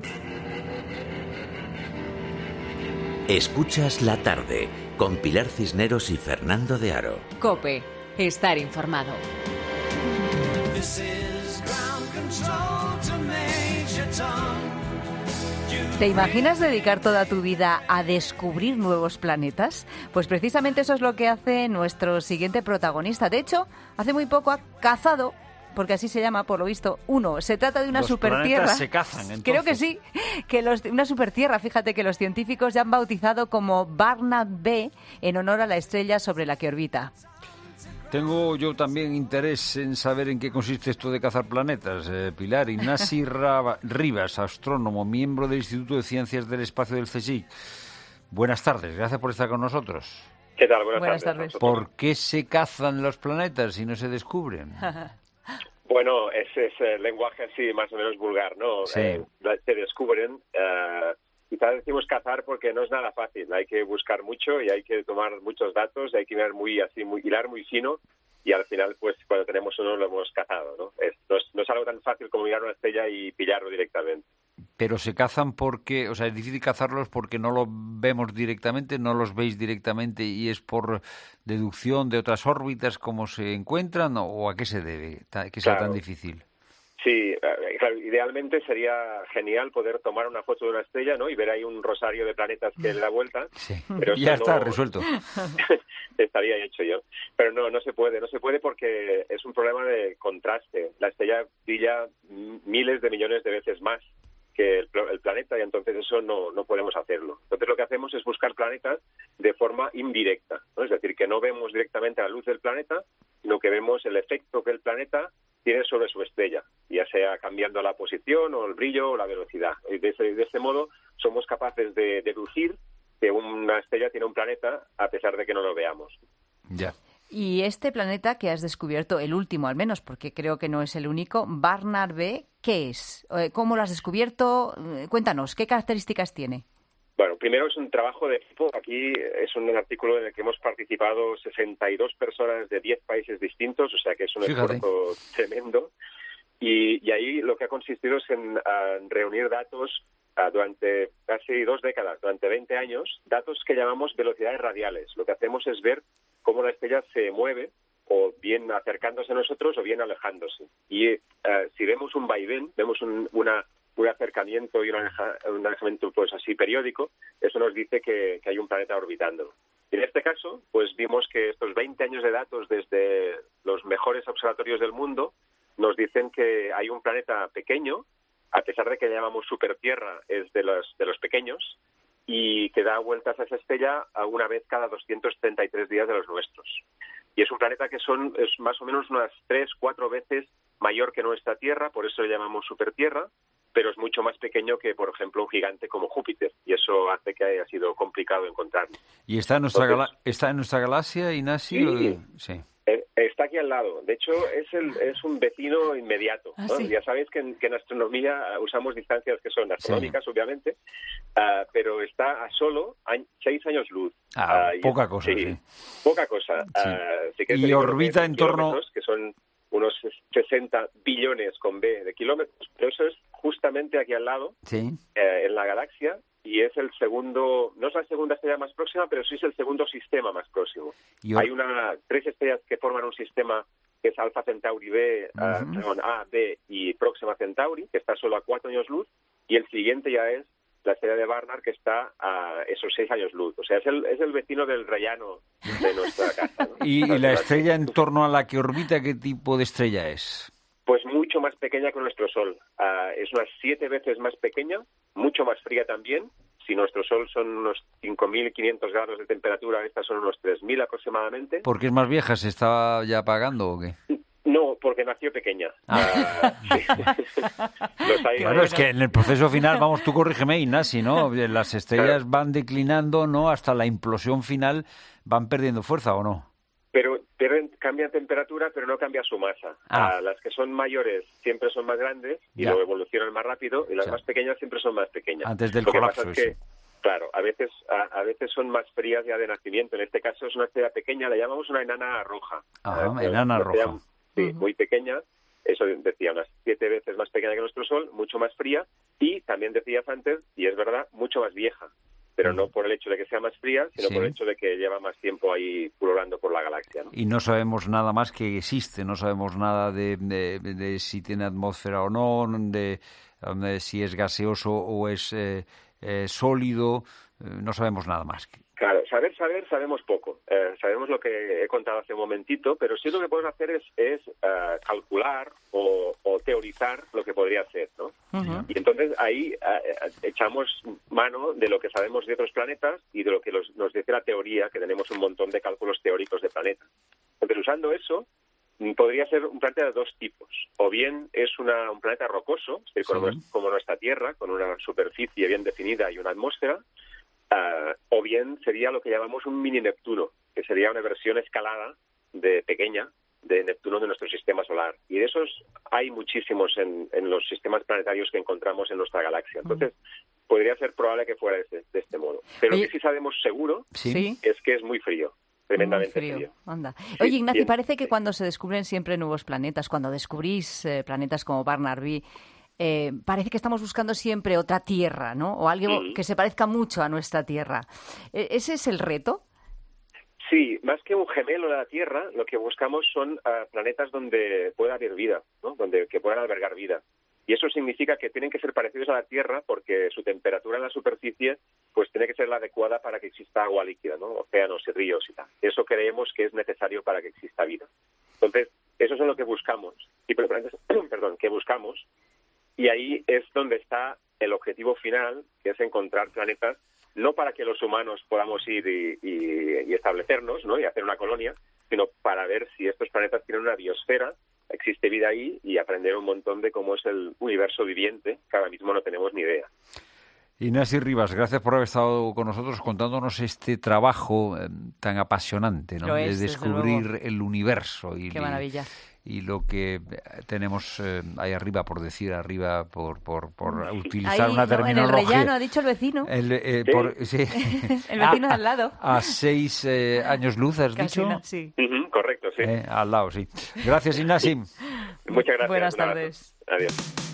Escuchas La Tarde con Pilar Cisneros y Fernando de Aro. COPE. Estar informado. ¿Te imaginas dedicar toda tu vida a descubrir nuevos planetas? Pues precisamente eso es lo que hace nuestro siguiente protagonista. De hecho, hace muy poco ha cazado, porque así se llama, por lo visto, uno. Se trata de una supertierra. Los planetas se cazan, entonces. Creo que sí, una supertierra, fíjate, que los científicos ya han bautizado como Barnard B en honor a la estrella sobre la que orbita. Tengo yo también interés en saber en qué consiste esto de cazar planetas. Pilar, Ignasi Rivas, astrónomo, miembro del Instituto de Ciencias del Espacio del CSIC. Buenas tardes, gracias por estar con nosotros. ¿Qué tal? Buenas tardes. ¿Por qué se cazan los planetas si no se descubren? Bueno, ese es lenguaje así más o menos vulgar, ¿no? Sí. Se descubren. Quizás decimos cazar porque no es nada fácil. Hay que buscar mucho y hay que tomar muchos datos, hay que hilar muy fino, y al final, pues cuando tenemos uno lo hemos cazado, ¿no? No es algo tan fácil como mirar una estrella y pillarlo directamente. Pero se cazan porque, o sea, es difícil cazarlos porque no lo vemos directamente, no los veis directamente, y es por deducción de otras órbitas cómo se encuentran, ¿o a qué se debe que sea tan difícil? Sí, claro, idealmente sería genial poder tomar una foto de una estrella, ¿no? Y ver ahí un rosario de planetas que le da vuelta. Sí. Pero ya está resuelto. Estaría hecho yo. Pero no se puede porque es un problema de contraste. La estrella brilla miles de millones de veces más que el planeta, y entonces eso no podemos hacerlo. Entonces lo que hacemos es buscar planetas de forma indirecta, ¿no? Es decir, que no vemos directamente la luz del planeta, sino que vemos el efecto que el planeta tiene sobre su estrella, ya sea cambiando la posición o el brillo o la velocidad. Y de este modo somos capaces de deducir que una estrella tiene un planeta a pesar de que no lo veamos. Ya. Y este planeta que has descubierto, el último al menos, porque creo que no es el único, Barnard B, ¿qué es? ¿Cómo lo has descubierto? Cuéntanos, ¿qué características tiene? Bueno, primero es un trabajo de equipo. Aquí es un artículo en el que hemos participado 62 personas de 10 países distintos, o sea que es un esfuerzo tremendo. Y ahí lo que ha consistido es en reunir datos durante casi 2 décadas, durante 20 años, datos que llamamos velocidades radiales. Lo que hacemos es ver cómo la estrella se mueve, o bien acercándose a nosotros o bien alejándose. Y si vemos un vaivén, vemos un acercamiento y un alejamiento pues así periódico, eso nos dice que hay un planeta orbitándolo. Y en este caso, pues vimos que estos 20 años de datos desde los mejores observatorios del mundo nos dicen que hay un planeta pequeño, a pesar de que le llamamos supertierra, es de los pequeños, y que da vueltas a esa estrella a una vez cada 233 días de los nuestros. Y es un planeta que es más o menos unas 3-4 veces mayor que nuestra Tierra, por eso le llamamos supertierra, pero es mucho más pequeño que, por ejemplo, un gigante como Júpiter, y eso hace que haya sido complicado encontrarlo. ¿Y está en nuestra galaxia, Ignasi? Sí. Está aquí al lado. De hecho, es un vecino inmediato, ¿no? Sí. Ya sabéis que en astronomía usamos distancias que son astronómicas, obviamente, pero está a solo 6 años luz. Poca cosa, sí. Poca cosa. Sí. Y orbita en torno... que son unos 60 billones con B de kilómetros, pero eso es justamente aquí al lado, en la galaxia, y es el segundo, no es la segunda estrella más próxima, pero sí es el segundo sistema más próximo. Hay 3 estrellas que forman un sistema que es Alpha Centauri B, A, B y Próxima Centauri, que está solo a 4 años luz, y el siguiente ya es la estrella de Barnard, que está a esos 6 años luz. O sea, es el vecino del rellano de nuestra casa, ¿no? ¿Y la estrella en torno a la que orbita, qué tipo de estrella es? Pues mucho más pequeña que nuestro Sol. Es unas 7 veces más pequeña, mucho más fría también. Si nuestro Sol son unos 5.500 grados de temperatura, estas son unos 3.000 aproximadamente. ¿Por qué es más vieja? ¿Se está ya apagando o qué? No, porque nació pequeña. Sí. Claro, es que en el proceso final, vamos, tú corrígeme, Ignasi, ¿no? Las estrellas van declinando, ¿no? Hasta la implosión final van perdiendo fuerza, ¿o no? Pero cambian temperatura, pero no cambia su masa. Las que son mayores siempre son más grandes y luego evolucionan más rápido, y las más pequeñas siempre son más pequeñas. Antes del colapso. Lo que pasa es que, claro, a veces son más frías ya de nacimiento. En este caso es una estrella pequeña, la llamamos una enana roja. Enana roja. Muy pequeña. Eso decía, unas 7 veces más pequeña que nuestro Sol, mucho más fría, y también bien decías antes, y es verdad, mucho más vieja. Pero no por el hecho de que sea más fría, sino por el hecho de que lleva más tiempo ahí pululando por la galaxia, ¿no? Y no sabemos nada más que existe, no sabemos nada de si tiene atmósfera o no, de si es gaseoso o es sólido, no sabemos nada más. Claro, saber, sabemos poco. Sabemos lo que he contado hace un momentito, pero sí lo que podemos hacer es calcular o teorizar lo que podría ser, ¿no? Uh-huh. Y entonces ahí echamos mano de lo que sabemos de otros planetas y de lo que nos dice la teoría, que tenemos un montón de cálculos teóricos de planetas. Entonces, usando eso, podría ser un planeta de dos tipos. O bien es un planeta rocoso, es decir, como nuestra Tierra, con una superficie bien definida y una atmósfera, o bien sería lo que llamamos un mini Neptuno, que sería una versión escalada pequeña de Neptuno de nuestro sistema solar. Y de esos hay muchísimos en los sistemas planetarios que encontramos en nuestra galaxia. Entonces, podría ser probable que fuera de este modo. Pero lo que sí sabemos seguro es que es muy frío. Tremendamente frío. Anda. Oye, Ignacio, parece que cuando se descubren siempre nuevos planetas, cuando descubrís planetas como Barnard-B, parece que estamos buscando siempre otra Tierra, ¿no? O algo que se parezca mucho a nuestra Tierra. ¿Ese es el reto? Sí, más que un gemelo de la Tierra, lo que buscamos son planetas donde pueda haber vida, ¿no? Que puedan albergar vida. Y eso significa que tienen que ser parecidos a la Tierra porque su temperatura en la superficie pues tiene que ser la adecuada para que exista agua líquida, ¿no? Océanos y ríos y tal. Eso creemos que es necesario para que exista vida. Entonces, eso es lo que buscamos. Que buscamos. Y ahí es donde está el objetivo final, que es encontrar planetas, no para que los humanos podamos ir y establecernos, ¿no? Y hacer una colonia, sino para ver si estos planetas tienen una biosfera, existe vida ahí y aprender un montón de cómo es el universo viviente, que ahora mismo no tenemos ni idea. Ignasi Rivas, gracias por haber estado con nosotros contándonos este trabajo tan apasionante, ¿no? De descubrir el universo. Qué maravilla. Y lo que tenemos ahí arriba, por decir arriba, por utilizar ahí, una terminología. En el rellano, ha dicho el vecino. El vecino de al lado. A 6 años luz, ¿has dicho? Sí. Correcto, sí. Al lado, sí. Gracias, Ignasi. Muchas gracias. Buenas tardes. Adiós.